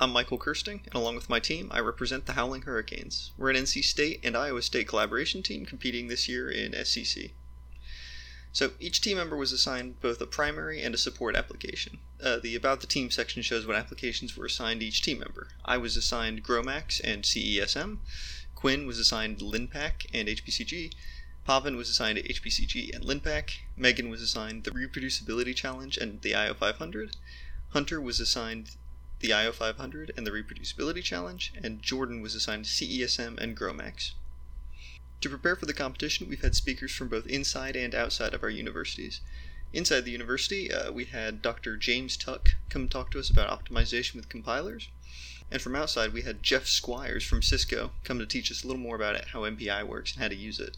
I'm Michael Kirsting, and along with my team, I represent the Howling Hurricanes. We're an NC State and Iowa State collaboration team competing this year in SCC. So each team member was assigned both a primary and a support application. The About the Team section shows what applications were assigned to each team member. I was assigned GROMACS and CESM, Quinn was assigned LINPACK and HPCG, Pavan was assigned to HPCG and LINPACK, Megan was assigned the Reproducibility Challenge and the IO 500, Hunter was assigned the IO 500 and the Reproducibility Challenge, and Jordan was assigned CESM and GROMACS. To prepare for the competition, we've had speakers from both inside and outside of our universities. Inside the university, we had Dr. James Tuck come talk to us about optimization with compilers, and from outside we had Jeff Squires from Cisco come to teach us a little more about how MPI works and how to use it.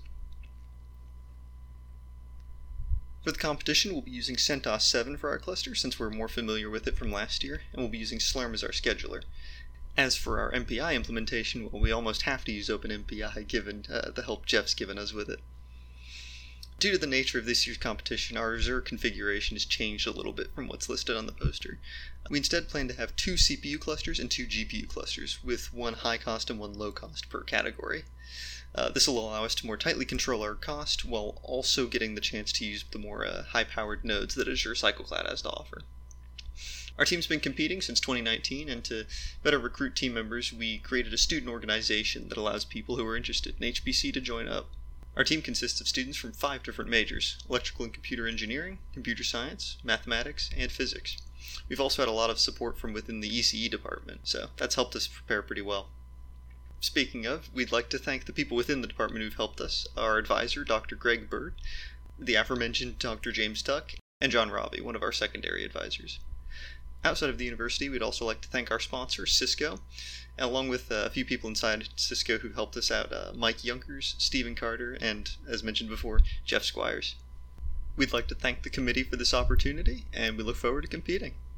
For the competition, we'll be using CentOS 7 for our cluster, since we're more familiar with it from last year, and we'll be using Slurm as our scheduler. As for our MPI implementation, well, we almost have to use OpenMPI given the help Jeff's given us with it. Due to the nature of this year's competition, our Xur configuration has changed a little bit from what's listed on the poster. We instead plan to have 2 CPU clusters and 2 GPU clusters, with one high cost and one low cost per category. This will allow us to more tightly control our cost, while also getting the chance to use the more high-powered nodes that Azure CycleCloud has to offer. Our team's been competing since 2019, and to better recruit team members, we created a student organization that allows people who are interested in HPC to join up. Our team consists of students from 5 different majors: electrical and computer engineering, computer science, mathematics, and physics. We've also had a lot of support from within the ECE department, so that's helped us prepare pretty well. Speaking of, we'd like to thank the people within the department who've helped us: our advisor, Dr. Greg Bird, the aforementioned Dr. James Tuck, and John Robbie, one of our secondary advisors. Outside of the university, we'd also like to thank our sponsor, Cisco, and along with a few people inside Cisco who helped us out, Mike Junkers, Stephen Carter, and, as mentioned before, Jeff Squires. We'd like to thank the committee for this opportunity, and we look forward to competing.